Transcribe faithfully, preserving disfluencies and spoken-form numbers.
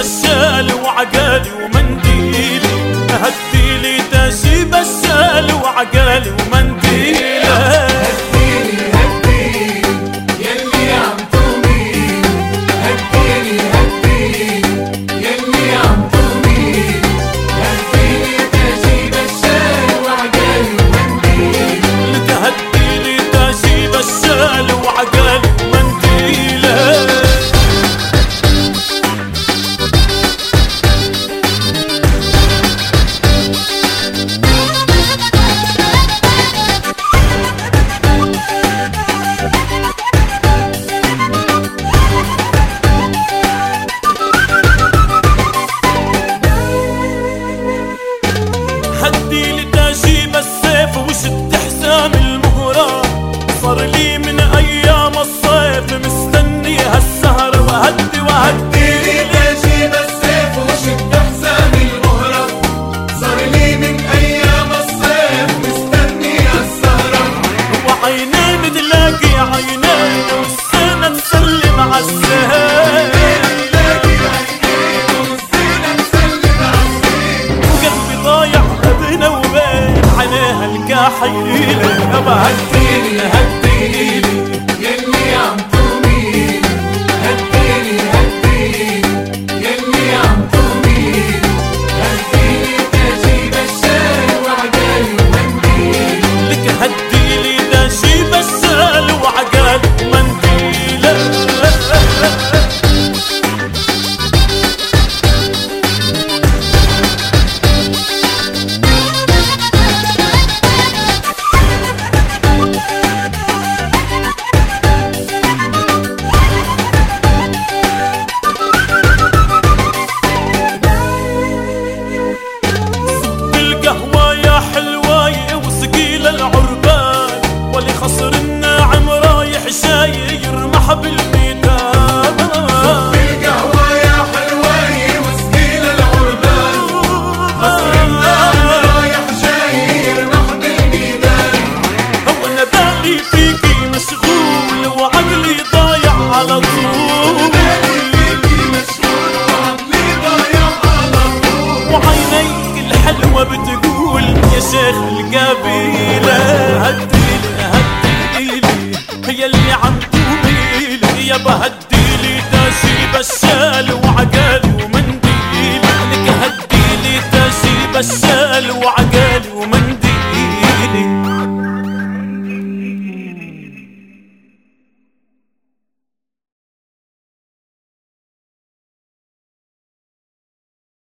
بشال وعقالي ومنديلي، هديلي تاجي بشال وعقالي ومنديلي. هديلي هديلي يلي عم تؤمن، هديلي هديلي يلي عم تؤمن، هديلي تاجي بشال وعقالي ومنديلي. لك هديلي تاجي بشال وعقالي ومنديلي. هديلي تاجي بالسيف وشد حسام المهرة، صار لي من ايام الصيف مستني هالسهرة. وهدي وهديلي تاجي بالسيف وشد حسام المهرة، صار لي من ايام الصيف مستني هالسهرة. وعينين تلاقي عينين والسنة تسلم عالسهر، وقلبي ضايع بينه وبين عينيها الكحيلة. هديلي هديلي يلي عم تؤمن، هديلي هديلي يلي عم تؤمن، هديلي تاجي بشال وعقالي ومنديلي. لك هديلي تاجي بشال وعقالي ومنديلي. القهوة يا حلواي وثقيل العربان، ولي خصر الناعم رايح جاي يرمح بالميدان. بالقهوة يا حلواي وثقيل العربان، خصر الناعم رايح جاي يرمح بالميدان. هو انا بالي فيكي مشغول وعقلي ضايع على طول، وعينيك الحلوة بتقول يا شيخ القبيلة. هديلي هديلي هي اللي عم تقولي يابا، هديلي تاجي بشال وعقالي